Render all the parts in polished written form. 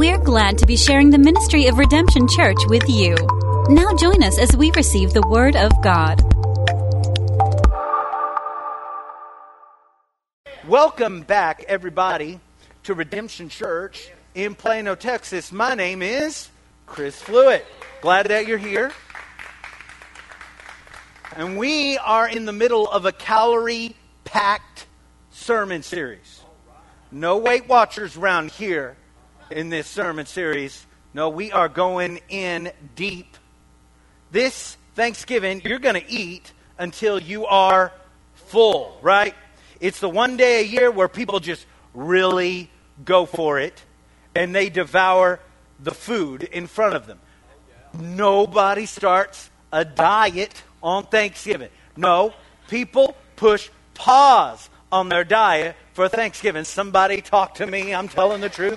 We're glad to be sharing the ministry of Redemption Church with you. Now join us as we receive the Word of God. Welcome back, everybody, to Redemption Church in Plano, Texas. My name is Chris Fluitt. Glad that you're here. And we are in the middle of a calorie-packed sermon series. No Weight Watchers around here in this sermon series. No, we are going in deep. This Thanksgiving, you're going to eat until you are full, right? It's the one day a year where people just really go for it and they devour the food in front of them. Nobody starts a diet on Thanksgiving. No, people push pause on their diet for Thanksgiving. Somebody talk to me. I'm telling the truth.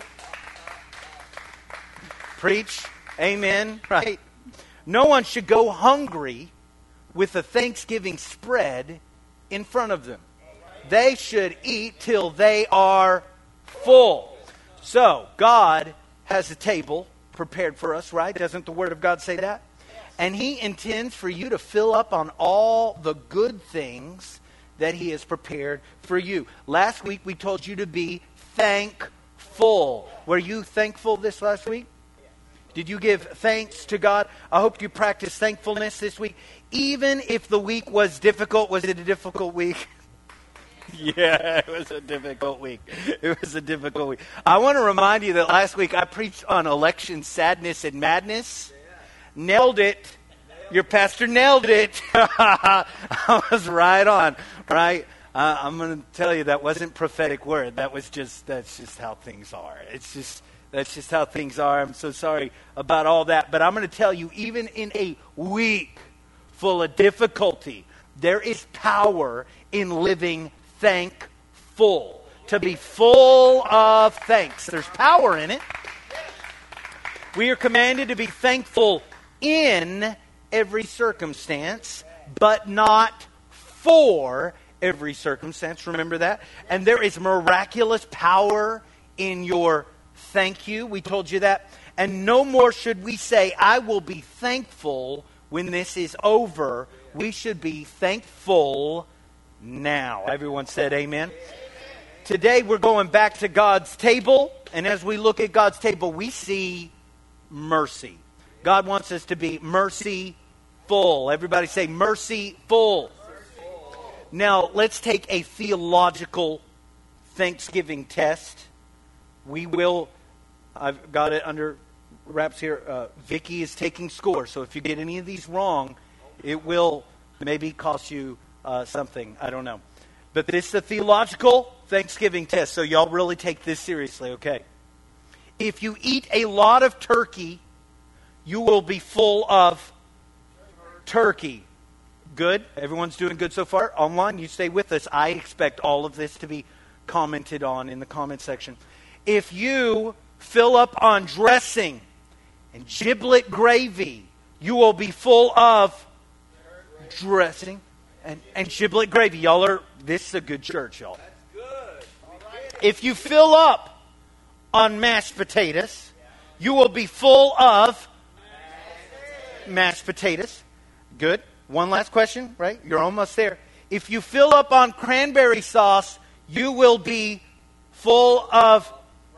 Preach. Amen. Right? No one should go hungry with a Thanksgiving spread in front of them. They should eat till they are full. So, God has a table prepared for us, right? Doesn't the Word of God say that? And He intends for you to fill up on all the good things that He has prepared for you. Last week we told you to be thankful. Were you thankful this last week? Did you give thanks to God? I hope you practice thankfulness this week. Even if the week was difficult, was it a difficult week? Yeah, it was a difficult week. It was a difficult week. I want to remind you that last week I preached on election sadness and madness. Nailed it. Your pastor nailed it. I was right on, right? I'm going to tell you that wasn't prophetic word. That's just how things are. That's just how things are. I'm so sorry about all that. But I'm going to tell you, even in a week full of difficulty, there is power in living thankful. To be full of thanks. There's power in it. We are commanded to be thankful in every circumstance, but not for every circumstance. Remember that? And there is miraculous power in your thank you. We told you that. And no more should we say, I will be thankful when this is over. We should be thankful now. Everyone said amen. Today we're going back to God's table. And as we look at God's table, we see mercy. God wants us to be merciful. Everybody say merciful. Now let's take a theological Thanksgiving test. I've got it under wraps here. Vicky is taking score. So if you get any of these wrong, it will maybe cost you something. I don't know. But this is a theological Thanksgiving test. So y'all really take this seriously, okay? If you eat a lot of turkey, you will be full of turkey. Good? Everyone's doing good so far? Online, you stay with us. I expect all of this to be commented on in the comment section. If you fill up on dressing and giblet gravy, you will be full of dressing and giblet gravy. This is a good church, y'all. If you fill up on mashed potatoes, you will be full of mashed potatoes. Good. One last question, right? You're almost there. If you fill up on cranberry sauce, you will be full of...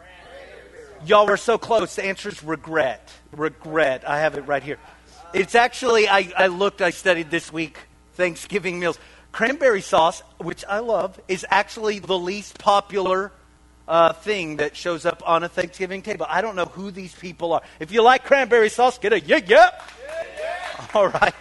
Y'all were so close. The answer is regret. Regret. I have it right here. It's actually, I studied this week, Thanksgiving meals. Cranberry sauce, which I love, is actually the least popular thing that shows up on a Thanksgiving table. I don't know who these people are. If you like cranberry sauce, get a yeah. Yeah. All right.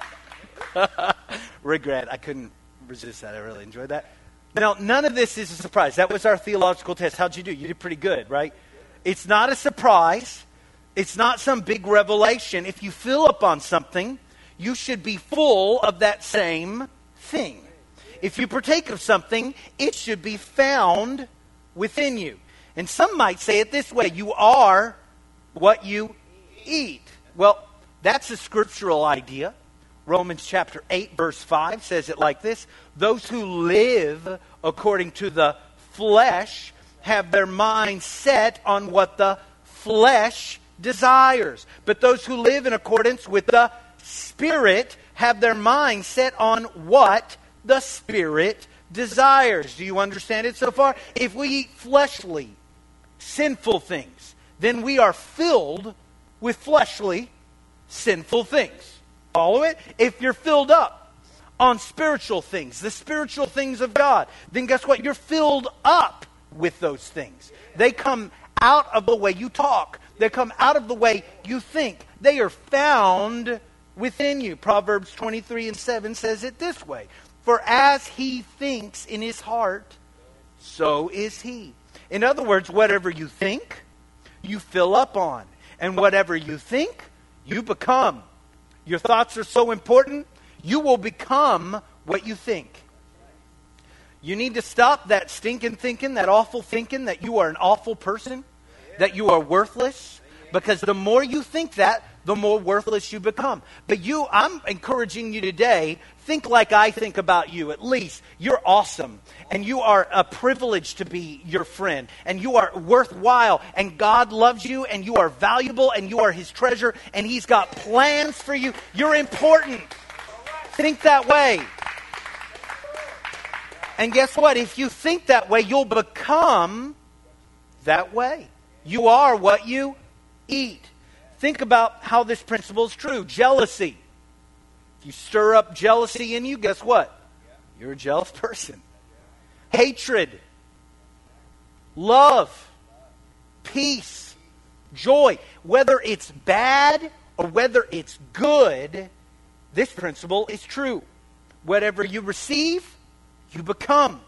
Regret. I couldn't resist that. I really enjoyed that. Now, none of this is a surprise. That was our theological test. How'd you do? You did pretty good, right? It's not a surprise. It's not some big revelation. If you fill up on something, you should be full of that same thing. If you partake of something, it should be found within you. And some might say it this way: you are what you eat. Well, that's a scriptural idea. Romans chapter 8, verse 5 says it like this: those who live according to the flesh have their mind set on what the flesh desires. But those who live in accordance with the Spirit have their mind set on what the Spirit desires. Do you understand it so far? If we eat fleshly, sinful things, then we are filled with fleshly, sinful things. Follow it? If you're filled up on spiritual things, the spiritual things of God, then guess what? You're filled up with those things. They come out of the way you talk. They come out of the way you think. They are found within you. Proverbs 23:7 says it this way: for as he thinks in his heart, so is he. In other words, whatever you think, you fill up on. And whatever you think, you become. Your thoughts are so important, you will become what you think. You need to stop that stinking thinking, that awful thinking that you are an awful person, that you are worthless. Because the more you think that, the more worthless you become. But I'm encouraging you today, think like I think about you. At least you're awesome. And you are a privilege to be your friend. And you are worthwhile. And God loves you. And you are valuable. And you are His treasure. And He's got plans for you. You're important. Think that way. And guess what? If you think that way, you'll become that way. You are what you eat. Think about how this principle is true. Jealousy. If you stir up jealousy in you, guess what? You're a jealous person. Hatred. Love. Peace. Joy. Whether it's bad or whether it's good, this principle is true. Whatever you receive, you become.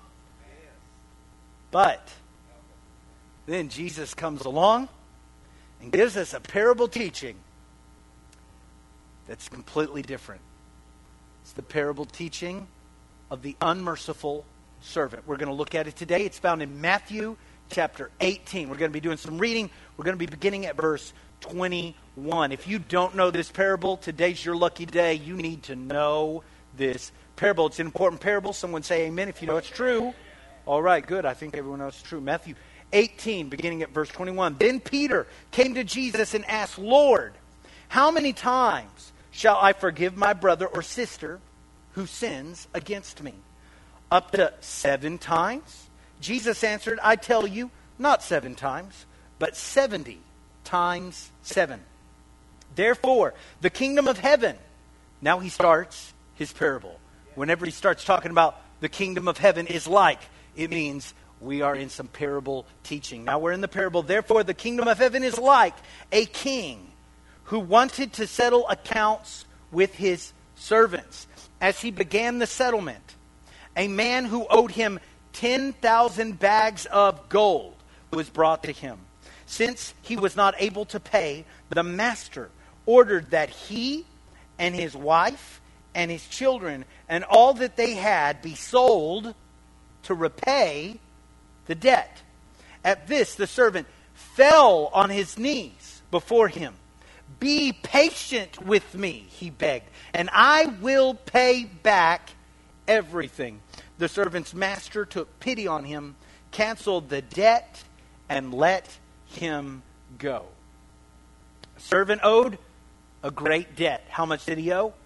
But then Jesus comes along and gives us a parable teaching that's completely different. It's the parable teaching of the unmerciful servant. We're going to look at it today. It's found in Matthew chapter 18. We're going to be doing some reading. We're going to be beginning at verse 21. If you don't know this parable, today's your lucky day. You need to know this parable. It's an important parable. Someone say amen if you know it's true. All right, good. I think everyone knows it's true. Matthew 18, beginning at verse 21. Then Peter came to Jesus and asked, Lord, how many times shall I forgive my brother or sister who sins against me? Up to 7 times? Jesus answered, I tell you, not 7 times, but 70 times 7. Therefore, the kingdom of heaven, now he starts his parable. Whenever he starts talking about the kingdom of heaven is like, it means we are in some parable teaching. Now we're in the parable. Therefore, the kingdom of heaven is like a king who wanted to settle accounts with his servants. As he began the settlement, a man who owed him 10,000 bags of gold was brought to him. Since he was not able to pay, the master ordered that he and his wife and his children and all that they had be sold to repay the debt. At this, the servant fell on his knees before him. Be patient with me, he begged, and I will pay back everything. The servant's master took pity on him, canceled the debt, and let him go. The servant owed a great debt. How much did he owe?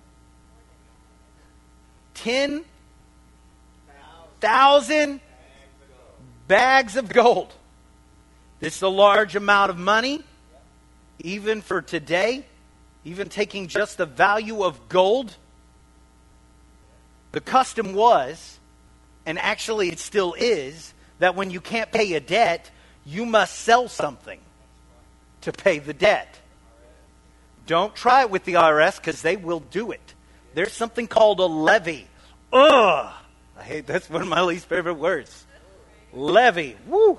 10,000 bags of gold. This is a large amount of money, even for today, even taking just the value of gold. The custom was, and actually it still is, that when you can't pay a debt, you must sell something to pay the debt. Don't try it with the IRS because they will do it. There's something called a levy. Ugh! I hate, that's one of my least favorite words. Levy. Woo!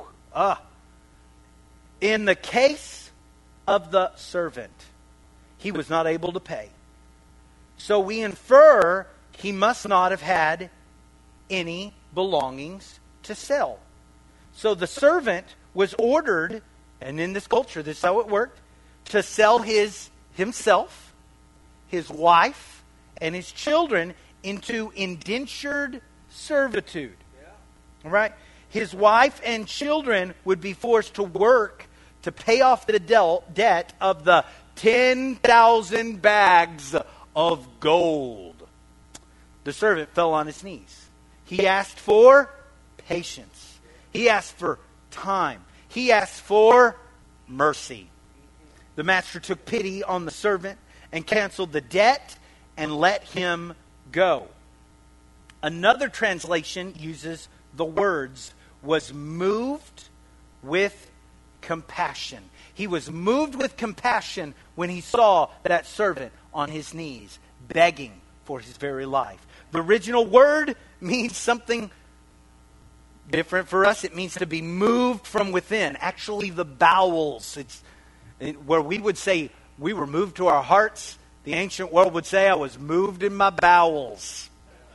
In the case of the servant, he was not able to pay. So we infer he must not have had any belongings to sell. So the servant was ordered, and in this culture, this is how it worked, to sell himself, his wife, and his children into indentured servitude. All right? His wife and children would be forced to work to pay off the debt of the 10,000 bags of gold. The servant fell on his knees. He asked for patience. He asked for time. He asked for mercy. The master took pity on the servant and canceled the debt and let him go. Another translation uses the words, was moved with compassion. He was moved with compassion when he saw that servant on his knees, begging for his very life. The original word means something different for us. It means to be moved from within. Actually, the bowels. It's where we would say we were moved to our hearts. The ancient world would say I was moved in my bowels.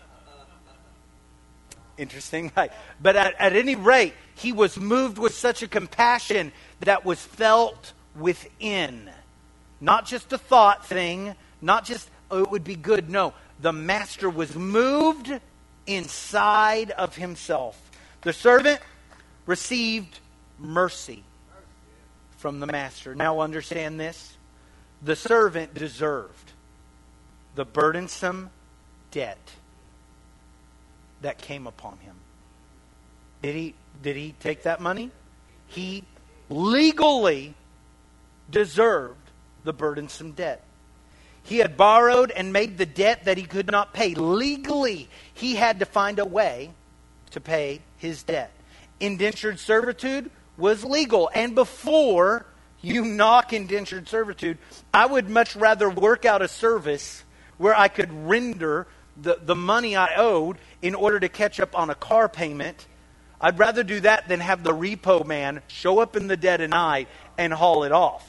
Interesting, right? But at any rate, he was moved with such a compassion that was felt within. Not just a thought thing, not just, oh, it would be good. No, the master was moved inside of himself. The servant received mercy from the master. Now understand this. The servant deserved the burdensome debt that came upon him. Did he take that money? He legally deserved the burdensome debt. He had borrowed and made the debt that he could not pay. Legally, he had to find a way to pay his debt. Indentured servitude was legal. And before you knock indentured servitude, I would much rather work out a service where I could render the money I owed in order to catch up on a car payment. I'd rather do that than have the repo man show up in the dead of night and haul it off.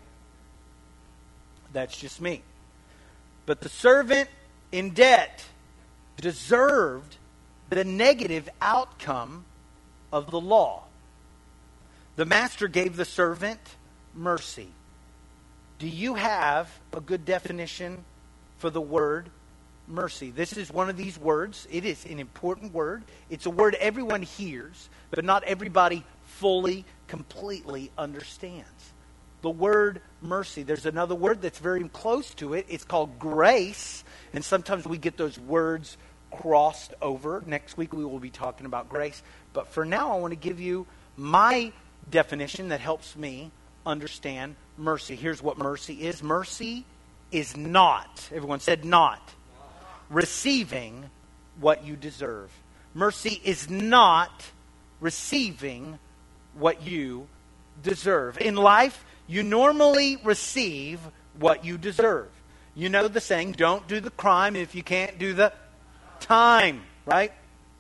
That's just me. But the servant in debt deserved the negative outcome of the law. The master gave the servant mercy. Do you have a good definition for the word mercy? This is one of these words. It is an important word. It's a word everyone hears, but not everybody fully, completely understands. The word mercy. There's another word that's very close to it. It's called grace. And sometimes we get those words crossed over. Next week we will be talking about grace. But for now, I want to give you my definition that helps me understand mercy. Here's what mercy is. Mercy is not, everyone said not, receiving what you deserve. Mercy is not receiving what you deserve. In life, you normally receive what you deserve. You know the saying, don't do the crime if you can't do the time, right?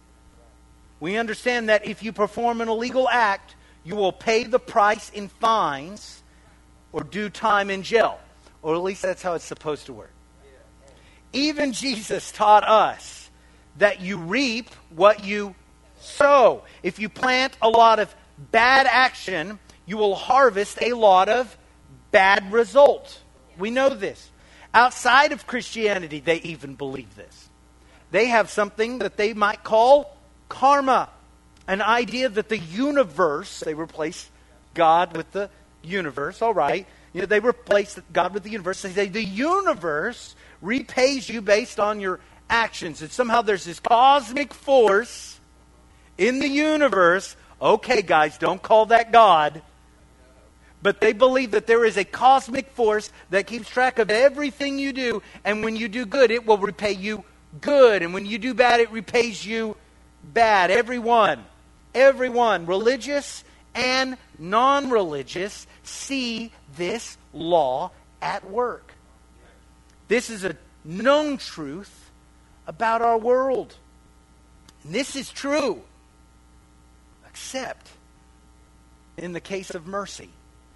We understand that if you perform an illegal act, you will pay the price in fines or do time in jail. Or at least that's how it's supposed to work. Even Jesus taught us that you reap what you sow. If you plant a lot of bad action, you will harvest a lot of bad results. We know this. Outside of Christianity, they even believe this. They have something that they might call karma. An idea that the universe, they replace God with the universe, all right. You know, they replace God with the universe. They say the universe repays you based on your actions. And somehow there's this cosmic force in the universe. Okay, guys, don't call that God. But they believe that there is a cosmic force that keeps track of everything you do. And when you do good, it will repay you good. And when you do bad, it repays you bad. Everyone, religious and non-religious, see this law at work. This is a known truth about our world. And this is true, except in the case of mercy.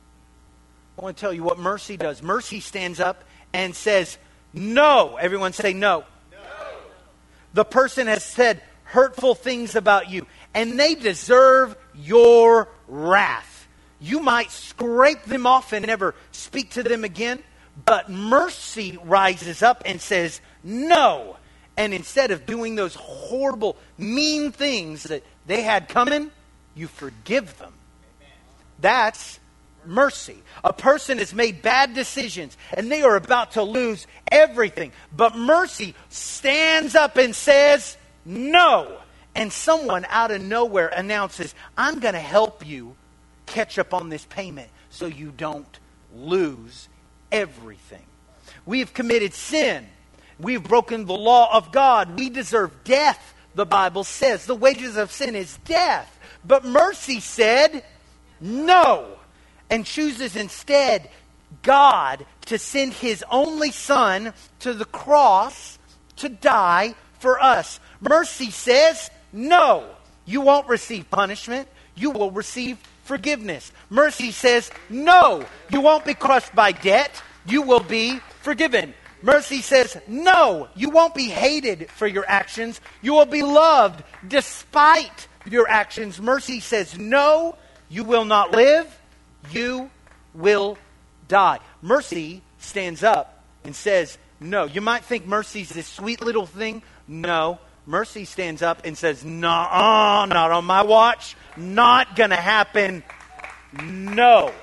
I want to tell you what mercy does. Mercy stands up and says, no. Everyone say no. No. The person has said hurtful things about you, and they deserve your wrath. You might scrape them off and never speak to them again, but mercy rises up and says, no. And instead of doing those horrible, mean things that they had coming, you forgive them. That's mercy. A person has made bad decisions and they are about to lose everything. But mercy stands up and says, no. And someone out of nowhere announces, I'm going to help you catch up on this payment so you don't lose everything. We have committed sin. We have broken the law of God. We deserve death, the Bible says. The wages of sin is death. But mercy said, no. And chooses instead God to send His only Son to the cross to die for us. Mercy says, no, you won't receive punishment. You will receive forgiveness. Mercy says, no, you won't be crushed by debt. You will be forgiven. Mercy says, no, you won't be hated for your actions. You will be loved despite your actions. Mercy says, no, you will not live. You will die. Mercy stands up and says, no. You might think mercy's this sweet little thing. No. Mercy stands up and says, no, not on my watch. Not going to happen. No.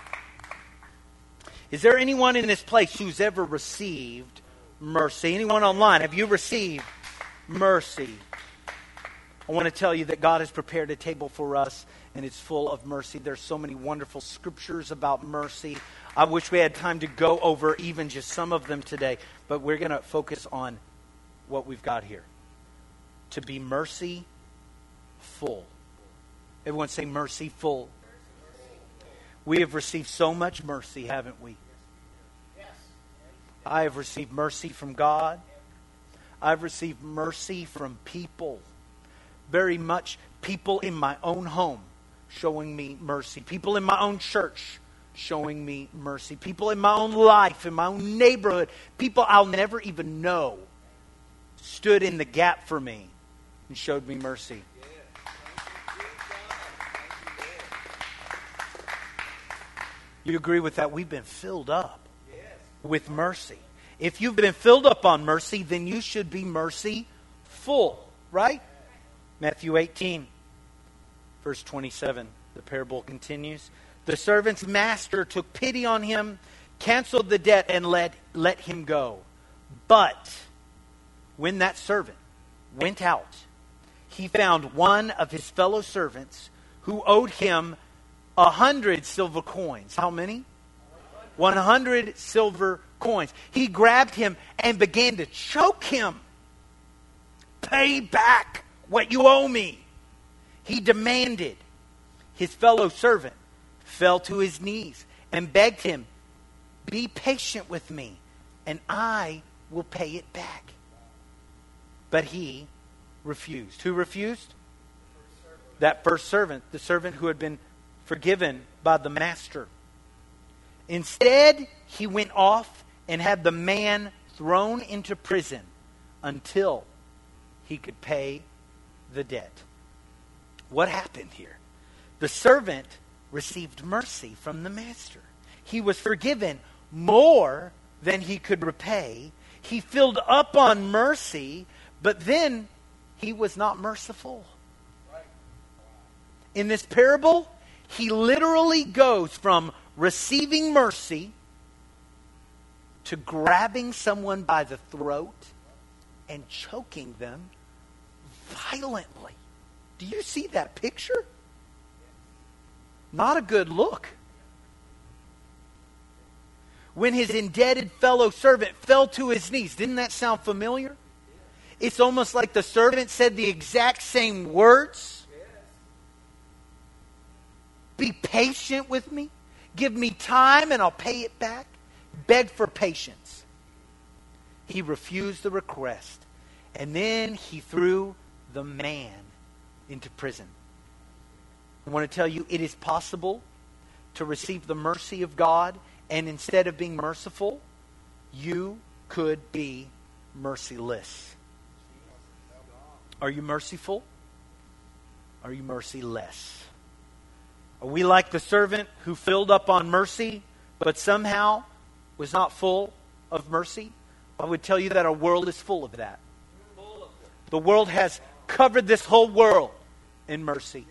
Is there anyone in this place who's ever received mercy? Anyone online? Have you received mercy? I want to tell you that God has prepared a table for us, and it's full of mercy. There's so many wonderful scriptures about mercy. I wish we had time to go over even just some of them today, but we're going to focus on what we've got here. To be mercy full. Everyone say merciful. We have received so much mercy, haven't we? I have received mercy from God. I've received mercy from people. Very much people in my own home showing me mercy. People in my own church showing me mercy. People in my own life, in my own neighborhood. People I'll never even know stood in the gap for me and showed me mercy. You agree with that? We've been filled up with mercy. If you've been filled up on mercy, then you should be merciful, right? Matthew 18, verse 27, the parable continues. The servant's master took pity on him, canceled the debt, and let him go. But when that servant went out, he found one of his fellow servants who owed him 100 silver coins. How many? 100 silver coins. He grabbed him and began to choke him. Pay back what you owe me, he demanded. His fellow servant fell to his knees and begged him, be patient with me and I will pay it back. But he refused. Who refused? That first servant, the servant who had been forgiven by the master. Instead, he went off and had the man thrown into prison until he could pay the debt. What happened here? The servant received mercy from the master. He was forgiven more than he could repay. He filled up on mercy, but then he was not merciful. In this parable, he literally goes from receiving mercy to grabbing someone by the throat and choking them violently. Do you see that picture? Not a good look. When his indebted fellow servant fell to his knees, didn't that sound familiar? It's almost like the servant said the exact same words. Be patient with me. Give me time and I'll pay it back. Beg for patience. He refused the request. And then he threw the man into prison. I want to tell you, it is possible to receive the mercy of God, and instead of being merciful, you could be merciless. Are you merciful? Are you merciless? Are we like the servant who filled up on mercy, but somehow was not full of mercy? I would tell you that our world is full of that. The world has covered this whole world in mercy.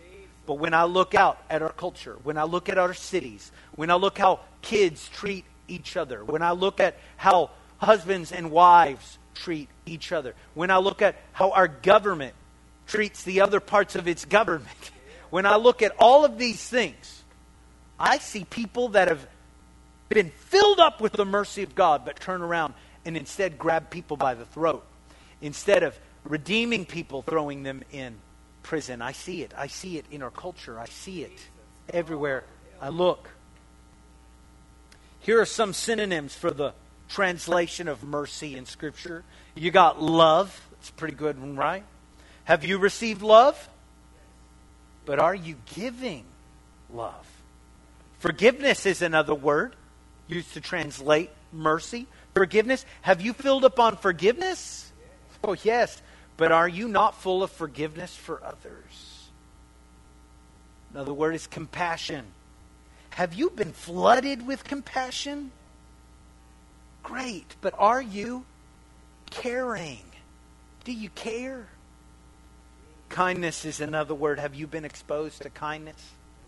But when I look out at our culture, when I look at our cities, when I look how kids treat each other, when I look at how husbands and wives treat each other, when I look at how our government treats the other parts of its government, when I look at all of these things, I see people that have been filled up with the mercy of God, but turn around and instead grab people by the throat. Instead of redeeming people, throwing them in prison. I see it. I see it in our culture. I see it everywhere I look. Here are some synonyms for the translation of mercy in Scripture. You got love. It's a pretty good one, right? Have you received love? But are you giving love? Forgiveness is another word used to translate mercy. Forgiveness. Have you filled up on forgiveness? Oh, yes. But are you not full of forgiveness for others? Another word is compassion. Have you been flooded with compassion? Great. But are you caring? Do you care? Kindness is another word. Have you been exposed to kindness?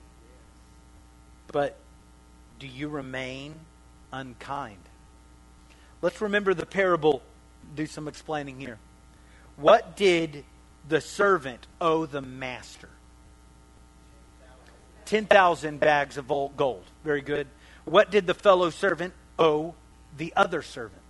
But do you remain unkind? Let's remember the parable. Do some explaining here. What did the servant owe the master? 10,000 bags of gold. Very good. What did the fellow servant owe the other servant?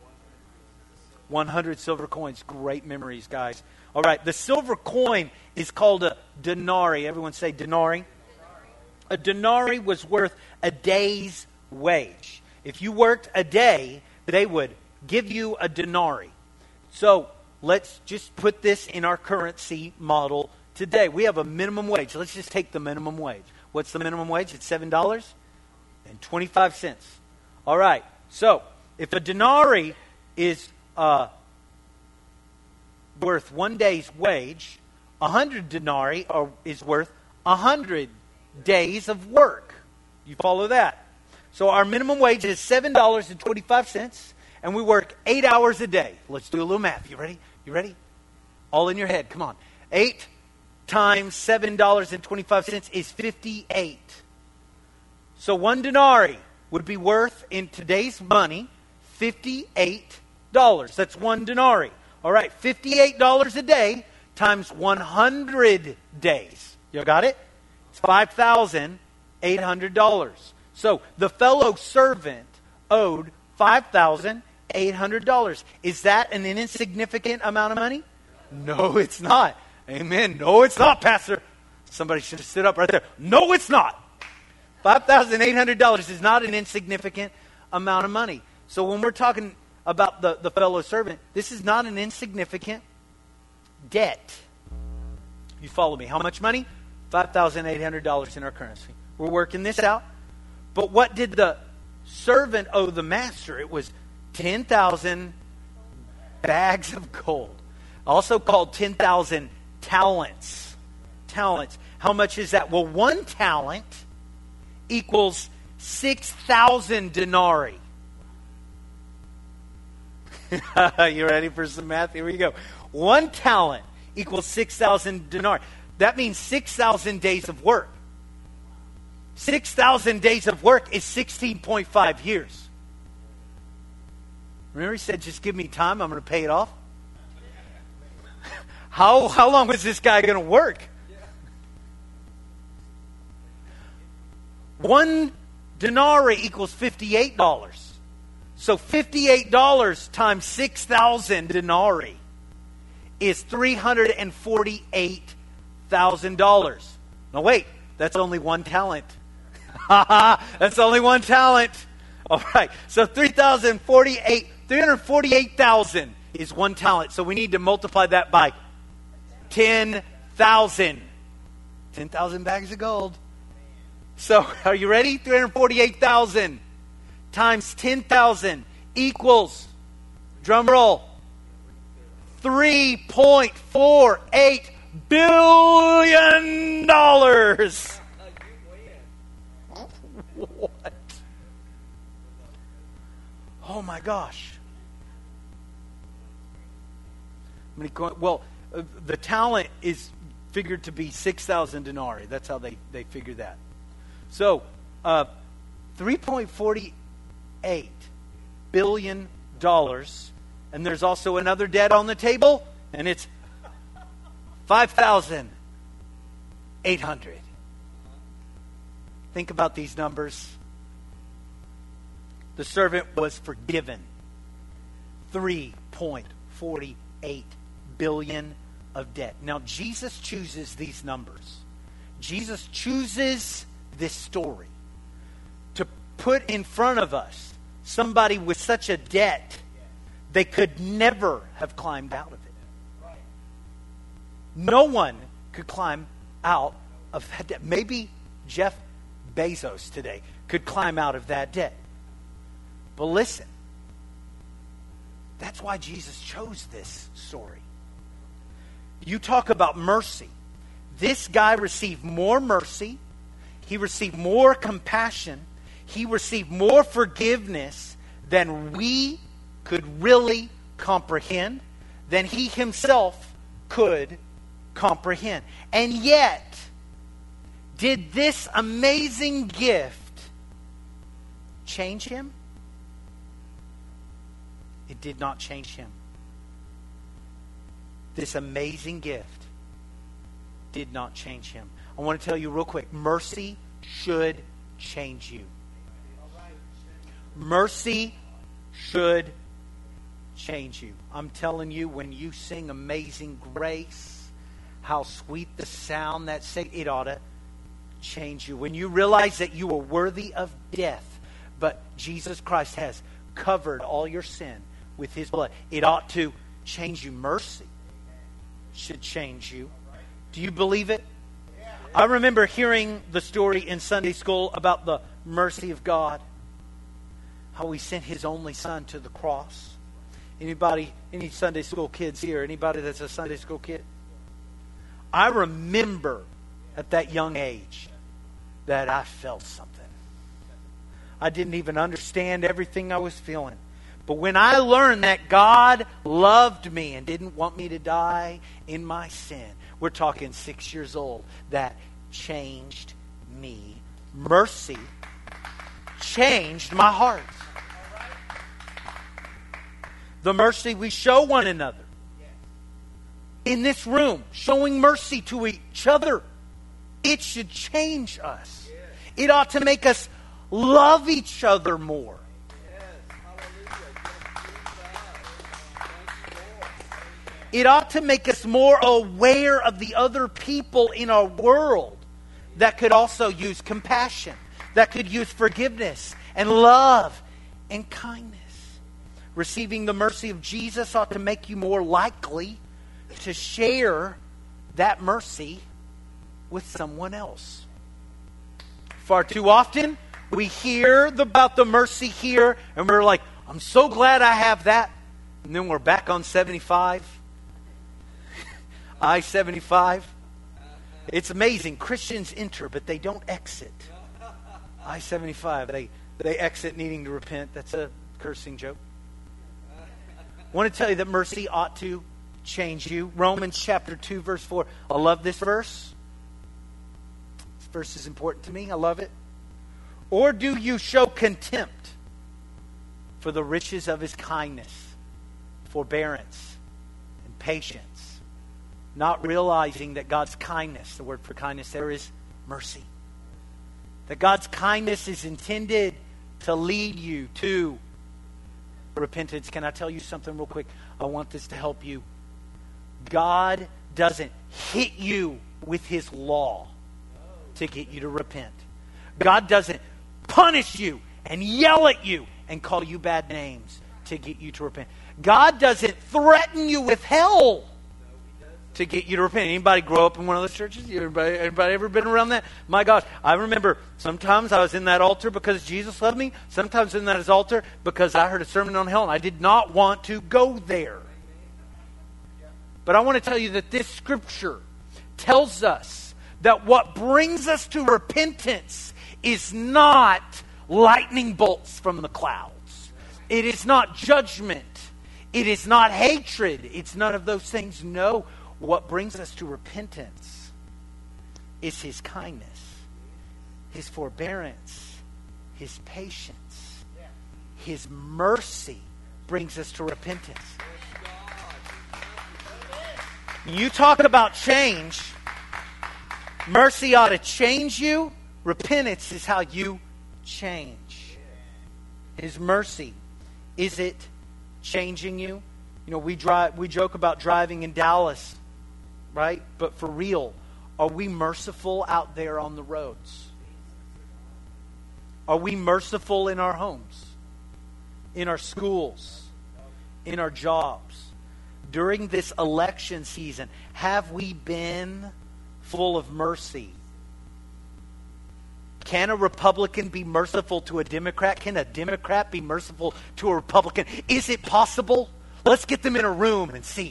100 silver coins. Great memories, guys. All right, the silver coin is called a denarii. Everyone say denarii. A denarii was worth a day's wage. If you worked a day, they would give you a denarii. So let's just put this in our currency model today. We have a minimum wage. Let's just take the minimum wage. What's the minimum wage? It's $7.25. All right. So if a denarii is worth 1 day's wage, 100 denarii is worth 100 days of work. You follow that? So our minimum wage is $7.25, and we work 8 hours a day. Let's do a little math. You ready? You ready? All in your head. Come on. 8 times $7.25 is 58. So 1 denarii would be worth, in today's money, $58. That's 1 denarii. All right, $58 a day times 100 days. You got it? It's $5,800. So the fellow servant owed $5,800. Is that an insignificant amount of money? No, it's not. Amen. No, it's not, Pastor. Somebody should have stood up right there. No, it's not. $5,800 is not an insignificant amount of money. So when we're talking about the fellow servant, this is not an insignificant debt. You follow me? How much money? $5,800 in our currency. We're working this out. But what did the servant owe the master? It was 10,000 bags of gold. Also called 10,000 talents. Talents. How much is that? Well, 1 talent equals 6,000 denarii. You ready for some math? Here we go. 1 talent equals 6,000 denarii. That means 6,000 days of work. 6,000 days of work is 16.5 years. Remember he said, just give me time, I'm going to pay it off? How long was this guy going to work? 1 denarii equals $58. So $58 times 6,000 denarii is $348,000. Now wait, that's only 1 talent. That's only 1 talent. All right, so 348,000 is 1 talent. So we need to multiply that by 10,000. 10,000 bags of gold. So are you ready? 348,000 times 10,000 equals, drum roll, $3.48 billion. What? Oh my gosh. Well, the talent is figured to be 6,000 denarii. That's how they figured that. So, $3.48 billion. And there's also another debt on the table, and it's 5,800. Think about these numbers. The servant was forgiven $3.48 billion of debt. Now, Jesus chooses these numbers. Jesus chooses this story to put in front of us somebody with such a debt they could never have climbed out of it. No one could climb out of that debt. Maybe Jeff Bezos today could climb out of that debt. But listen, that's why Jesus chose this story. You talk about mercy. This guy received more mercy. He received more compassion. He received more forgiveness than we could really comprehend, than he himself could comprehend. And yet, did this amazing gift change him? It did not change him. This amazing gift did not change him. I want to tell you real quick, mercy should change you. Mercy should change you. I'm telling you, when you sing Amazing Grace, how sweet the sound that sings, it ought to change you. When you realize that you are worthy of death, but Jesus Christ has covered all your sin with his blood, it ought to change you. Mercy should change you. Do you believe it? I remember hearing the story in Sunday school about the mercy of God. How he sent his only son to the cross. Anybody, any Sunday school kids here? Anybody that's a Sunday school kid? I remember at that young age that I felt something. I didn't even understand everything I was feeling. But when I learned that God loved me and didn't want me to die in my sin, we're talking 6 years old, that changed me. Mercy changed my heart. The mercy we show one another. In this room, showing mercy to each other, it should change us. It ought to make us love each other more. It ought to make us more aware of the other people in our world that could also use compassion, that could use forgiveness and love and kindness. Receiving the mercy of Jesus ought to make you more likely to share that mercy with someone else. Far too often, we hear about the mercy here, and we're like, I'm so glad I have that. And then we're back on 75. I-75. It's amazing. Christians enter, but they don't exit. I-75. They exit needing to repent. That's a cursing joke. I want to tell you that mercy ought to change you. Romans chapter 2, verse 4. I love this verse. This verse is important to me. I love it. Or do you show contempt for the riches of his kindness, forbearance, and patience, not realizing that God's kindness, the word for kindness there is mercy, that God's kindness is intended to lead you to repentance. Can I tell you something real quick? I want this to help you. God doesn't hit you with his law to get you to repent. God doesn't punish you and yell at you and call you bad names to get you to repent. God doesn't threaten you with hell to get you to repent. Anybody grow up in one of those churches? Everybody ever been around that? My gosh, I remember sometimes I was in that altar because Jesus loved me. Sometimes in that altar because I heard a sermon on hell and I did not want to go there. But I want to tell you that this scripture tells us that what brings us to repentance is not lightning bolts from the clouds. It is not judgment. It is not hatred. It's none of those things. No. What brings us to repentance is His kindness, His forbearance, His patience, His mercy brings us to repentance. You talk about change. Mercy ought to change you. Repentance is how you change. His mercy, is it changing you? You know, we joke about driving in Dallas, right? But for real, are we merciful out there on the roads? Are we merciful in our homes, in our schools, in our jobs? During this election season, have we been full of mercy? Can a Republican be merciful to a Democrat? Can a Democrat be merciful to a Republican? Is it possible? Let's get them in a room and see.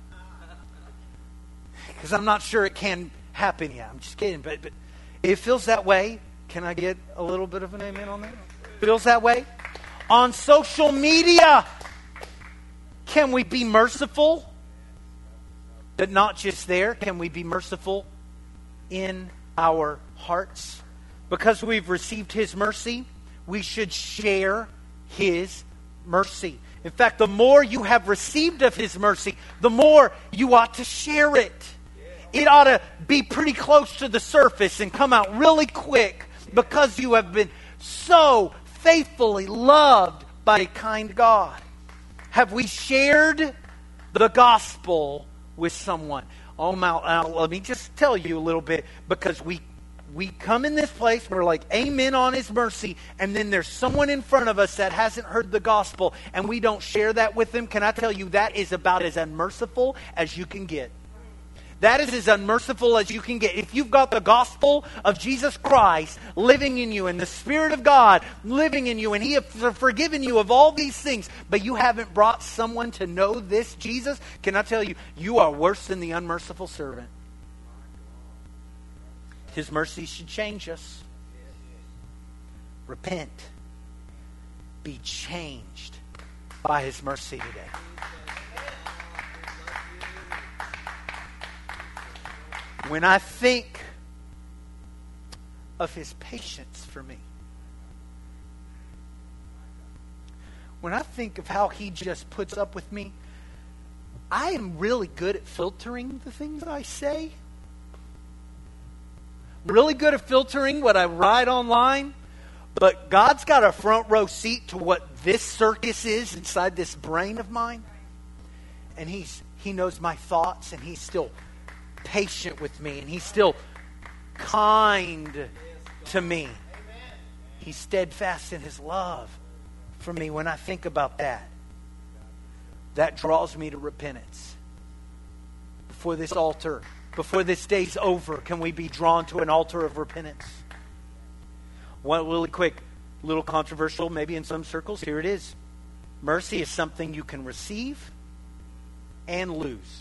Because I'm not sure it can happen yet. I'm just kidding. But it feels that way. Can I get a little bit of an amen on that? Feels that way? On social media, can we be merciful? But not just there. Can we be merciful in our hearts? Because we've received His mercy, we should share His mercy. In fact, the more you have received of His mercy, the more you ought to share it. It ought to be pretty close to the surface and come out really quick because you have been so faithfully loved by a kind God. Have we shared the gospel with someone? Oh, now, let me just tell you a little bit, because we come in this place, we're like, amen on His mercy, and then there's someone in front of us that hasn't heard the gospel, and we don't share that with them. Can I tell you, that is about as unmerciful as you can get. That is as unmerciful as you can get. If you've got the gospel of Jesus Christ living in you and the Spirit of God living in you, and He has forgiven you of all these things, but you haven't brought someone to know this Jesus, can I tell you, you are worse than the unmerciful servant. His mercy should change us. Repent. Be changed by His mercy today. When I think of His patience for me, when I think of how He just puts up with me, I am really good at filtering the things I say. Really good at filtering what I write online. But God's got a front row seat to what this circus is inside this brain of mine. And He knows my thoughts, and He's still patient with me, and He's still kind to me. He's steadfast in His love for me. When I think about that, that draws me to repentance. Before this altar, before this day's over, can we be drawn to an altar of repentance? One really quick, little controversial maybe in some circles. Here it is. Mercy is something you can receive and lose.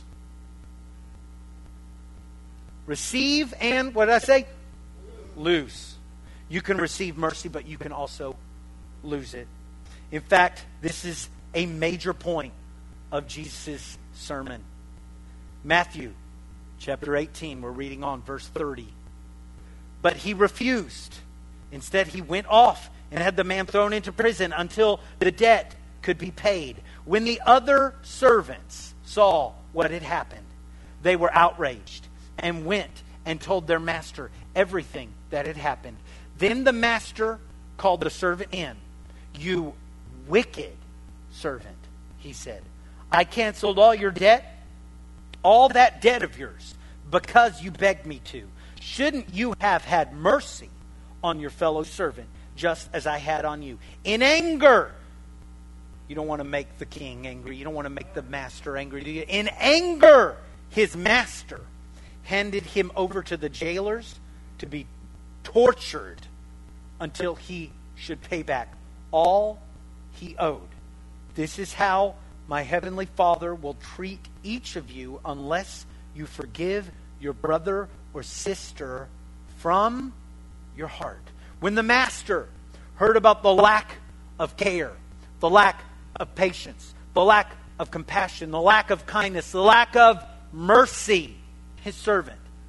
Receive and, what did I say? Lose. You can receive mercy, but you can also lose it. In fact, this is a major point of Jesus' sermon. Matthew chapter 18, we're reading on verse 30. But He refused. Instead, He went off and had the man thrown into prison until the debt could be paid. When the other servants saw what had happened, they were outraged and went and told their master everything that had happened. Then the master called the servant in. You wicked servant, he said. I canceled all your debt, all that debt of yours, because you begged me to. Shouldn't you have had mercy on your fellow servant, just as I had on you? In anger, you don't want to make the king angry. You don't want to make the master angry, do you? In anger, his master handed him over to the jailers to be tortured until he should pay back all he owed. This is how my heavenly Father will treat each of you unless you forgive your brother or sister from your heart. When the master heard about the lack of care, the lack of patience, the lack of compassion, the lack of kindness, the lack of mercy, his servant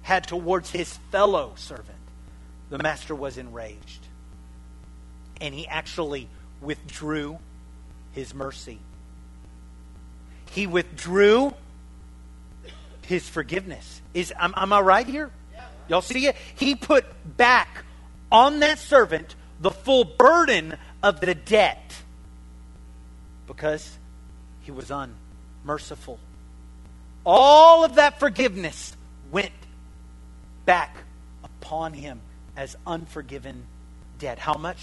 had towards his fellow servant, the master was enraged. And he actually withdrew his mercy. He withdrew his forgiveness. Am I right here? Y'all see it? He put back on that servant the full burden of the debt because he was unmerciful. All of that forgiveness went back upon him as unforgiven debt. How much?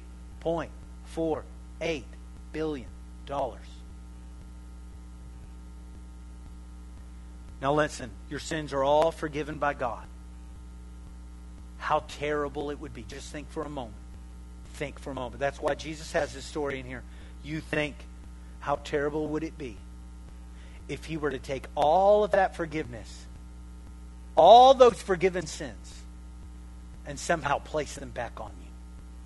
$3.48 billion. Now listen, your sins are all forgiven by God. How terrible it would be. Just think for a moment. Think for a moment. That's why Jesus has this story in here. You think, how terrible would it be if he were to take all of that forgiveness, all those forgiven sins, and somehow place them back on you?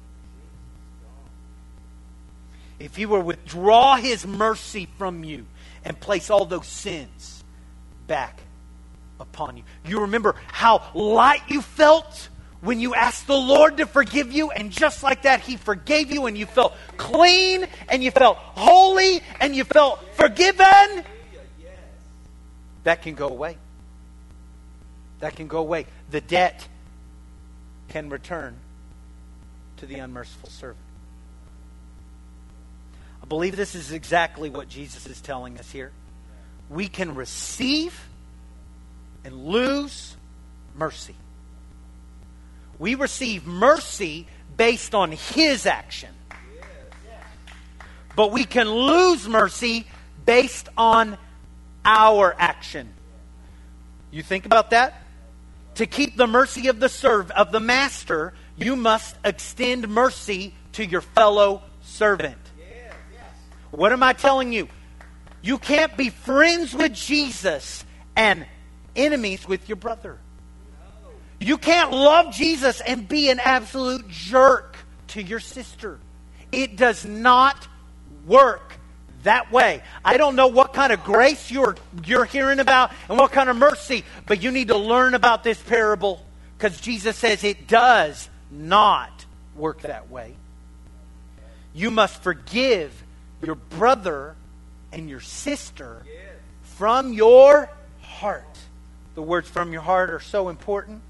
If he were to withdraw his mercy from you and place all those sins back upon you. You remember how light you felt when you asked the Lord to forgive you, and just like that, he forgave you, and you felt clean, and you felt holy, and you felt forgiven. That can go away. That can go away. The debt can return to the unmerciful servant. I believe this is exactly what Jesus is telling us here. We can receive and lose mercy. We receive mercy based on his action. But we can lose mercy based on our action. You think about that? To keep the mercy of the master, you must extend mercy to your fellow servant. What am I telling you? You can't be friends with Jesus and enemies with your brother. You can't love Jesus and be an absolute jerk to your sister. It does not work that way. I don't know what kind of grace you're hearing about and what kind of mercy, but you need to learn about this parable because Jesus says it does not work that way. You must forgive your brother and your sister from your heart. The words from your heart are so important.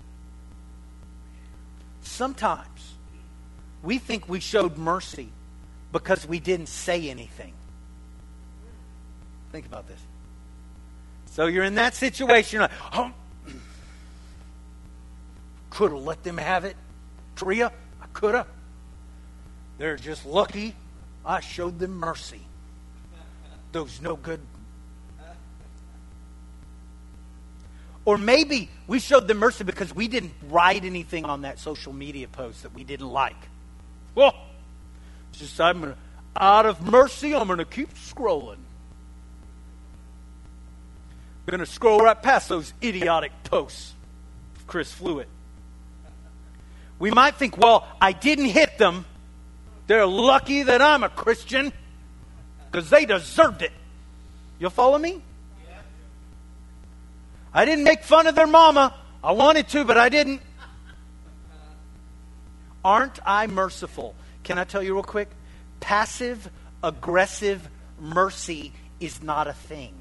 Sometimes we think we showed mercy because we didn't say anything. Think about this. So you're in that situation. You're like, oh, could have let them have it. Tria, I could have. They're just lucky I showed them mercy. Those no good. Or maybe we showed them mercy because we didn't write anything on that social media post that we didn't like. Well, just out of mercy, I'm going to keep scrolling. I'm going to scroll right past those idiotic posts of Chris Fluitt. We might think, well, I didn't hit them. They're lucky that I'm a Christian because they deserved it. You'll follow me? I didn't make fun of their mama. I wanted to, but I didn't. Aren't I merciful? Can I tell you real quick? Passive, aggressive mercy is not a thing.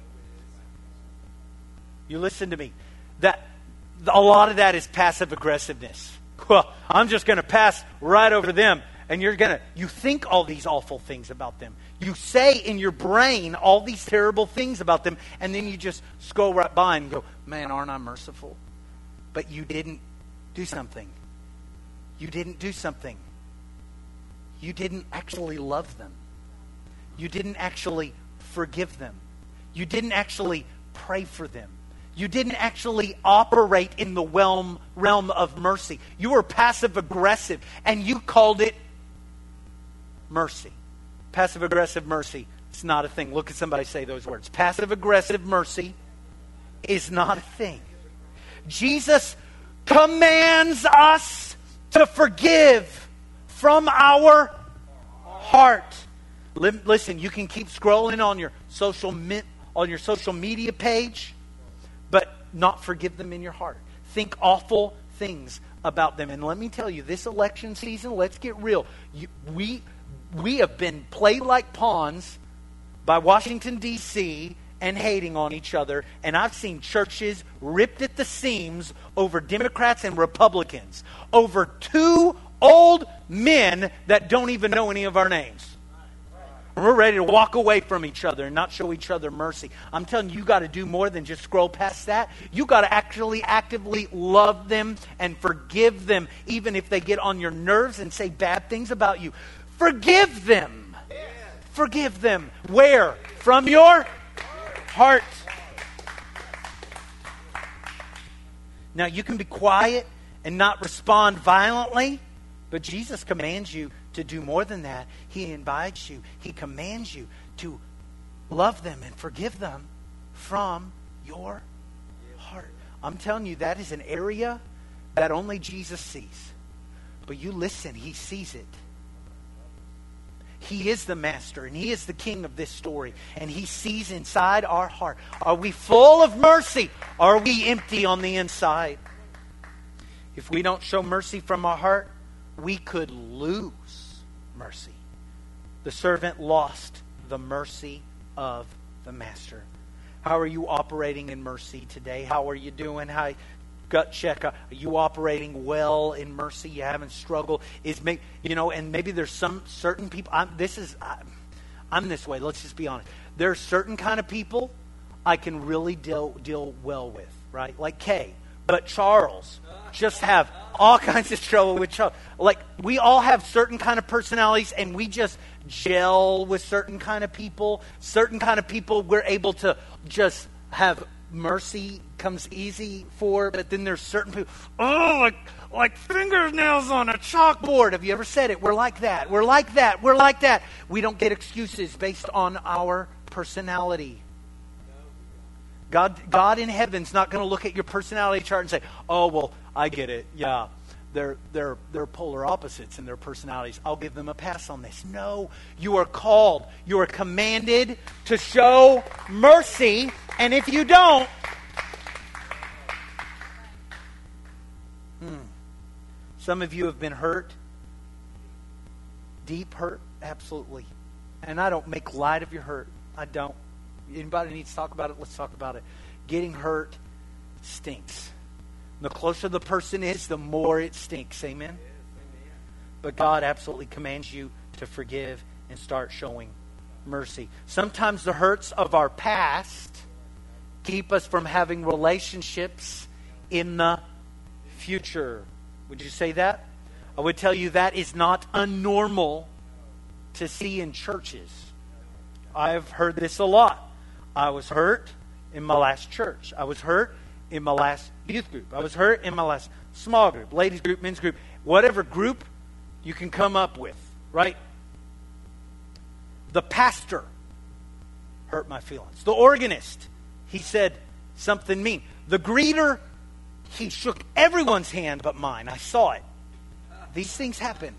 You listen to me. A lot of that is passive aggressiveness. Well, I'm just going to pass right over them. And you think all these awful things about them. You say in your brain all these terrible things about them, and then you just scroll right by and go, man, aren't I merciful? But you didn't do something. You didn't do something. You didn't actually love them. You didn't actually forgive them. You didn't actually pray for them. You didn't actually operate in the realm of mercy. You were passive aggressive, and you called it mercy. Passive aggressive mercy is not a thing. Look at somebody say those words. Passive aggressive mercy is not a thing. Jesus commands us to forgive from our heart. Listen, you can keep scrolling on your social media page, but not forgive them in your heart. think awful things about them. And let me tell you, this election season, let's get real. We have been played like pawns by Washington, D.C., and hating on each other. And I've seen churches ripped at the seams over Democrats and Republicans, over two old men that don't even know any of our names. We're ready to walk away from each other and not show each other mercy. I'm telling you, you got to do more than just scroll past that. You got to actually actively love them and forgive them, even if they get on your nerves and say bad things about you. Forgive them. Forgive them. Where? From your heart. Now, you can be quiet and not respond violently, but Jesus commands you to do more than that. He invites you. He commands you to love them and forgive them from your heart. I'm telling you, that is an area that only Jesus sees. But you listen, He sees it. He is the master and He is the king of this story. And He sees inside our heart. Are we full of mercy? Are we empty on the inside? If we don't show mercy from our heart, we could lose mercy. The servant lost the mercy of the master. How are you operating in mercy today? How are you doing? Gut check. Are you operating well in mercy? You haven't struggled. And maybe there's some certain people. I'm this way. Let's just be honest. There are certain kind of people I can really deal well with, right? Like Kay. But Charles just have all kinds of trouble with Charles. Like, we all have certain kind of personalities, and we just gel with certain kind of people. Certain kind of people we're able to just have mercy comes easy for, but then there's certain people, like fingernails on a chalkboard. Have you ever said it? We're like that. We're like that. We're like that. We don't get excuses based on our personality. God in heaven's not going to look at your personality chart and say, "Oh, well, I get it. Yeah, they're polar opposites in their personalities. I'll give them a pass on this." No, you are called. You are commanded to show mercy, and if you don't, some of you have been hurt, deep hurt, absolutely. And I don't make light of your hurt. I don't. Anybody needs to talk about it? Let's talk about it. Getting hurt stinks. The closer the person is, the more it stinks. Amen? But God absolutely commands you to forgive and start showing mercy. Sometimes the hurts of our past keep us from having relationships in the future. Would you say that? I would tell you that is not unnormal to see in churches. I've heard this a lot. I was hurt in my last church. I was hurt in my last youth group. I was hurt in my last small group, ladies group, men's group, whatever group you can come up with, right? The pastor hurt my feelings. The organist, he said something mean. The greeter, he shook everyone's hand but mine. I saw it. These things happen.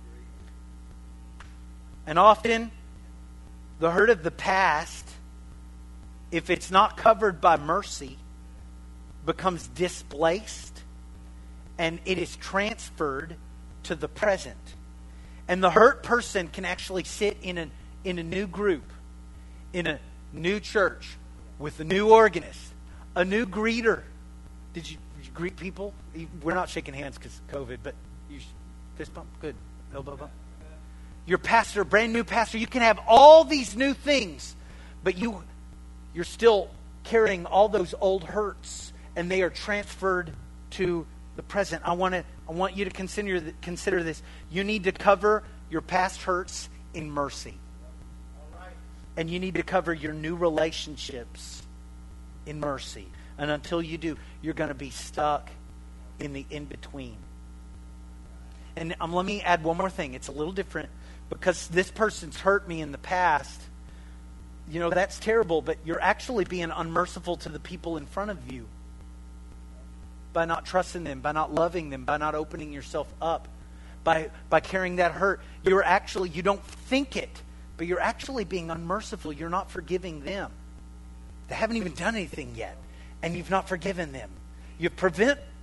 And often, the hurt of the past, if it's not covered by mercy, becomes displaced and it is transferred to the present. And the hurt person can actually sit in a new group, in a new church, with a new organist, a new greeter. Did you greet people? We're not shaking hands because of COVID, but you fist bump, good, elbow bump. Your pastor, brand new pastor, you can have all these new things, but you're still carrying all those old hurts, and they are transferred to the present. I want you to consider this. You need to cover your past hurts in mercy. And you need to cover your new relationships in mercy. And until you do, you're going to be stuck in the in-between. And let me add one more thing. It's a little different because this person's hurt me in the past. You know, that's terrible, but you're actually being unmerciful to the people in front of you by not trusting them, by not loving them, by not opening yourself up, by carrying that hurt. You don't think it, but you're actually being unmerciful. You're not forgiving them. They haven't even done anything yet, and you've not forgiven them. You've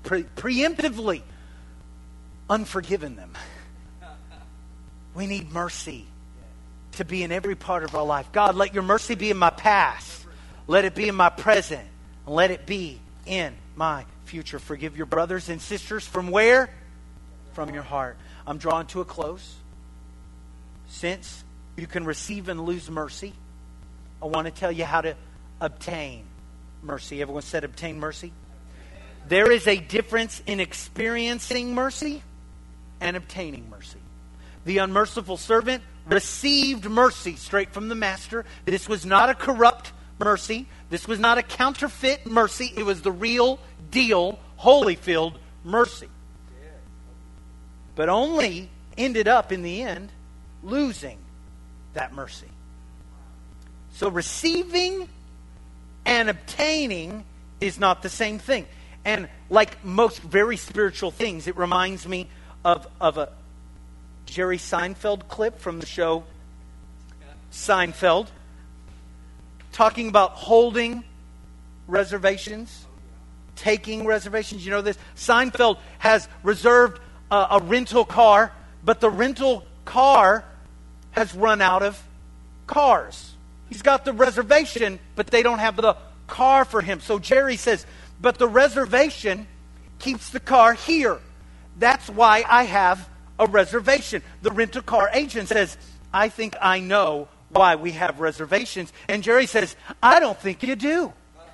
preemptively unforgiven them. We need mercy to be in every part of our life. God, let your mercy be in my past. Let it be in my present. And let it be in my future. Forgive your brothers and sisters from where? From your heart. I'm drawing to a close. Since you can receive and lose mercy, I want to tell you how to obtain mercy. Everyone said obtain mercy? There is a difference in experiencing mercy and obtaining mercy. The unmerciful servant received mercy straight from the master. This was not a corrupt mercy. This was not a counterfeit mercy. It was the real deal, Holyfield mercy. But only ended up in the end losing that mercy. So receiving and obtaining is not the same thing. And like most very spiritual things, it reminds me of a Jerry Seinfeld clip from the show Seinfeld, talking about holding reservations, taking reservations. You know this? Seinfeld has reserved a rental car, but the rental car has run out of cars. He's got the reservation, but they don't have the car for him. So Jerry says, but the reservation keeps the car here. That's why I have a reservation. The rental car agent says, I think I know why we have reservations. And Jerry says, I don't think you do.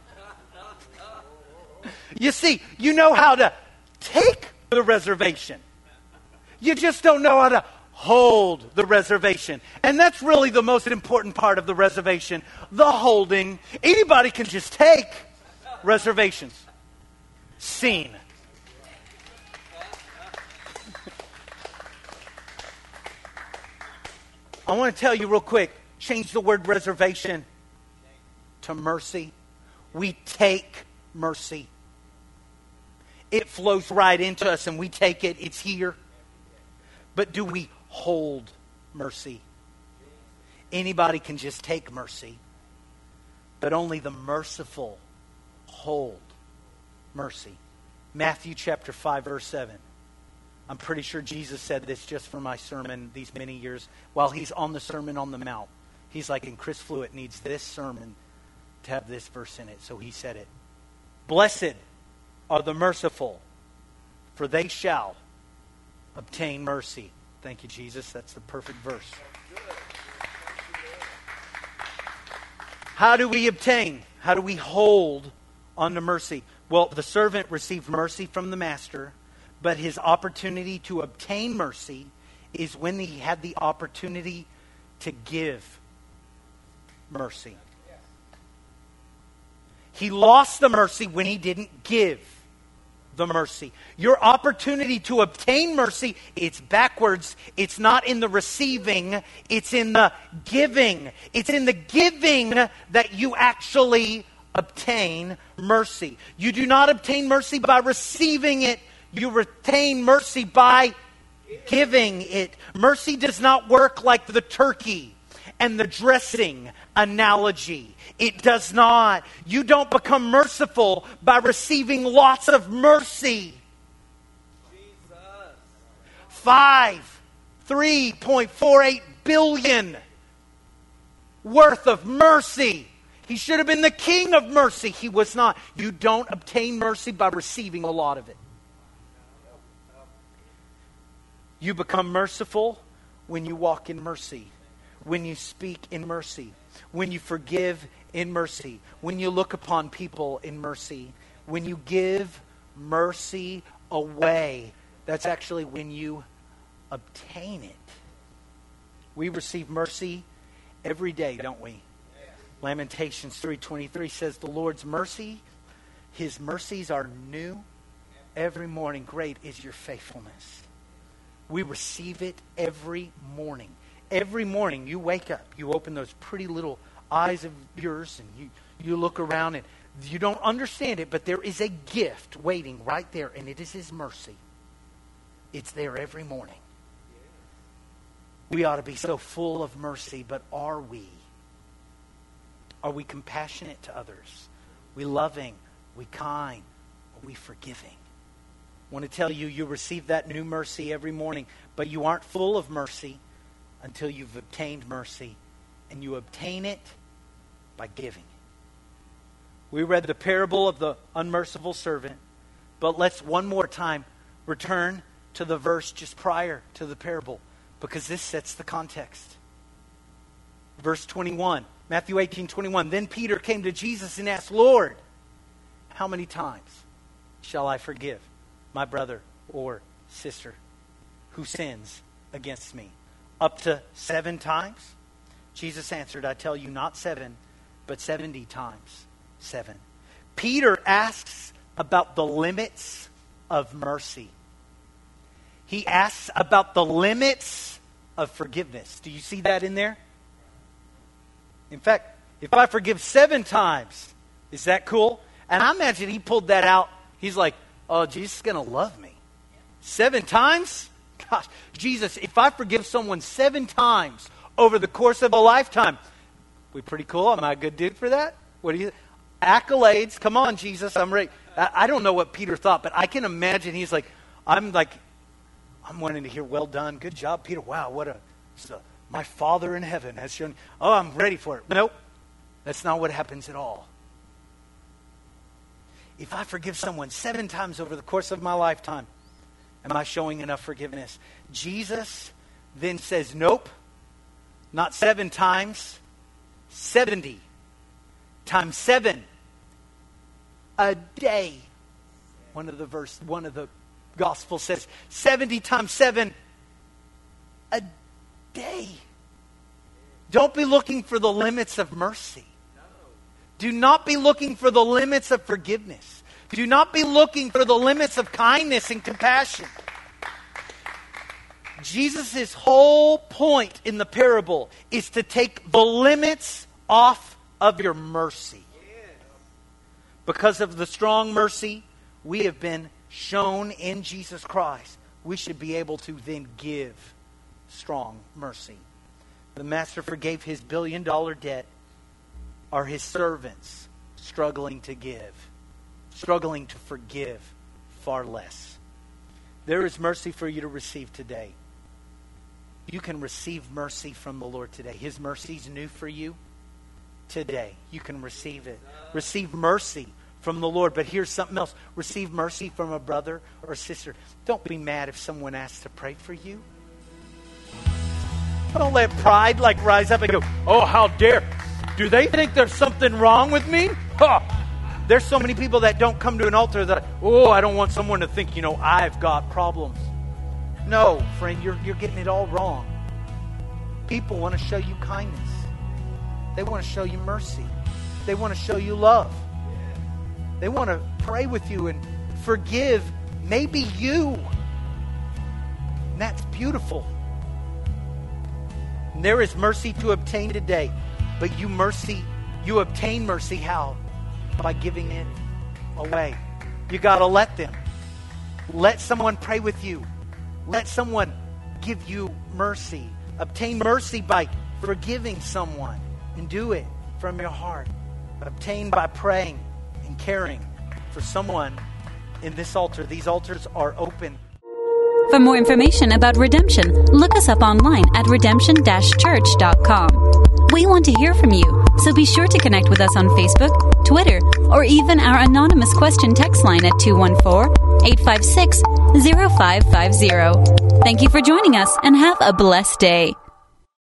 You see, you know how to take the reservation. You just don't know how to hold the reservation. And that's really the most important part of the reservation, the holding. Anybody can just take reservations. Scene. I want to tell you real quick, change the word reservation to mercy. We take mercy. It flows right into us and we take it. It's here. But do we hold mercy? Anybody can just take mercy. But only the merciful hold mercy. Matthew chapter 5 verse 7. I'm pretty sure Jesus said this just for my sermon these many years. While he's on the Sermon on the Mount. He's like, and Chris Fluitt needs this sermon to have this verse in it. So he said it. Blessed are the merciful, for they shall obtain mercy. Thank you, Jesus. That's the perfect verse. How do we obtain? How do we hold on to mercy? Well, the servant received mercy from the master. But his opportunity to obtain mercy is when he had the opportunity to give mercy. He lost the mercy when he didn't give the mercy. Your opportunity to obtain mercy, it's backwards. It's not in the receiving. It's in the giving. It's in the giving that you actually obtain mercy. You do not obtain mercy by receiving it. You retain mercy by giving it. Mercy does not work like the turkey and the dressing analogy. It does not. You don't become merciful by receiving lots of mercy. Jesus. 3.48 billion worth of mercy. He should have been the king of mercy. He was not. You don't obtain mercy by receiving a lot of it. You become merciful when you walk in mercy, when you speak in mercy, when you forgive in mercy, when you look upon people in mercy, when you give mercy away. That's actually when you obtain it. We receive mercy every day, don't we? Lamentations 3:23 says, the Lord's mercy, his mercies are new every morning. Great is your faithfulness. We receive it every morning. Every morning you wake up, you open those pretty little eyes of yours and you look around and you don't understand it, but there is a gift waiting right there, and it is his mercy. It's there every morning. We ought to be so full of mercy, but are we? Are we compassionate to others? We loving? We kind? Are we forgiving? I want to tell you, you receive that new mercy every morning, but you aren't full of mercy until you've obtained mercy, and you obtain it by giving. We read the parable of the unmerciful servant, but let's one more time return to the verse just prior to the parable, because this sets the context. Verse 21, Matthew 18:21. Then Peter came to Jesus and asked, Lord, how many times shall I forgive my brother or sister who sins against me? Up to 7 times? Jesus answered, I tell you, not 7, but 70 times 7. Peter asks about the limits of mercy. He asks about the limits of forgiveness. Do you see that in there? In fact, if I forgive 7 times, is that cool? And I imagine he pulled that out. He's like, oh, Jesus is going to love me. 7 times? Gosh, Jesus, if I forgive someone 7 times over the course of a lifetime, we pretty cool? Am I a good dude for that? What do you... Accolades. Come on, Jesus, I'm ready. I don't know what Peter thought, but I can imagine he's like, I'm wanting to hear, well done. Good job, Peter. Wow, my Father in heaven has shown. Oh, I'm ready for it. Nope. That's not what happens at all. If I forgive someone 7 times over the course of my lifetime, am I showing enough forgiveness? Jesus then says, nope, not 7 times, 70 times 7 a day. One of the Gospels says 70 times 7 a day. Don't be looking for the limits of mercy. Do not be looking for the limits of forgiveness. Do not be looking for the limits of kindness and compassion. Jesus' whole point in the parable is to take the limits off of your mercy. Because of the strong mercy we have been shown in Jesus Christ, we should be able to then give strong mercy. The master forgave his $1 billion debt. Are his servants struggling to give, struggling to forgive far less? There is mercy for you to receive today. You can receive mercy from the Lord today. His mercy is new for you today. You can receive it. Receive mercy from the Lord. But here's something else. Receive mercy from a brother or sister. Don't be mad if someone asks to pray for you. Don't let pride rise up and go, oh, how dare. Do they think there's something wrong with me? Huh. There's so many people that don't come to an altar that, oh, I don't want someone to think, I've got problems. No, friend, you're getting it all wrong. People want to show you kindness. They want to show you mercy. They want to show you love. They want to pray with you and forgive maybe you. And that's beautiful. And there is mercy to obtain today. But you obtain mercy how? By giving it away. You got to let them. Let someone pray with you. Let someone give you mercy. Obtain mercy by forgiving someone. And do it from your heart. Obtain by praying and caring for someone in this altar. These altars are open. For more information about Redemption, look us up online at redemption-church.com. We want to hear from you, so be sure to connect with us on Facebook, Twitter, or even our anonymous question text line at 214-856-0550. Thank you for joining us and have a blessed day.